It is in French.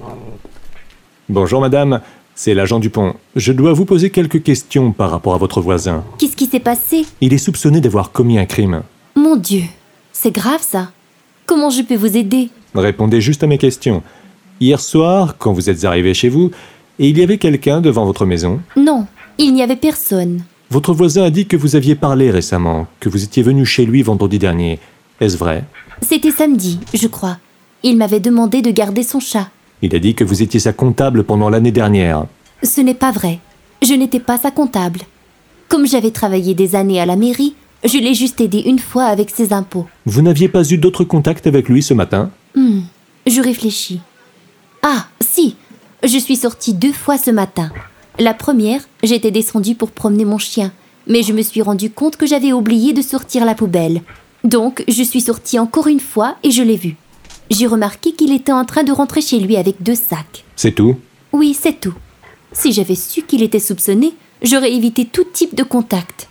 Bonjour madame, c'est l'agent Dupont. Je dois vous poser quelques questions par rapport à votre voisin. Qu'est-ce qui s'est passé? Il est soupçonné d'avoir commis un crime. Mon Dieu, c'est grave ça. Comment je peux vous aider? Répondez juste à mes questions. Hier soir, quand vous êtes arrivé chez vous, il y avait quelqu'un devant votre maison? Non, il n'y avait personne. Votre voisin a dit que vous aviez parlé récemment, que vous étiez venu chez lui vendredi dernier. Est-ce vrai? C'était samedi, je crois. Il m'avait demandé de garder son chat. Il a dit que vous étiez sa comptable pendant l'année dernière. Ce n'est pas vrai. Je n'étais pas sa comptable. Comme j'avais travaillé des années à la mairie, je l'ai juste aidé une fois avec ses impôts. Vous n'aviez pas eu d'autres contacts avec lui ce matin? Je réfléchis. Ah, si, je suis sortie 2 fois ce matin. La première, j'étais descendue pour promener mon chien, mais je me suis rendu compte que j'avais oublié de sortir la poubelle. Donc, je suis sortie encore une fois et je l'ai vu. J'ai remarqué qu'il était en train de rentrer chez lui avec 2 sacs. C'est tout? Oui, c'est tout. Si j'avais su qu'il était soupçonné, j'aurais évité tout type de contact.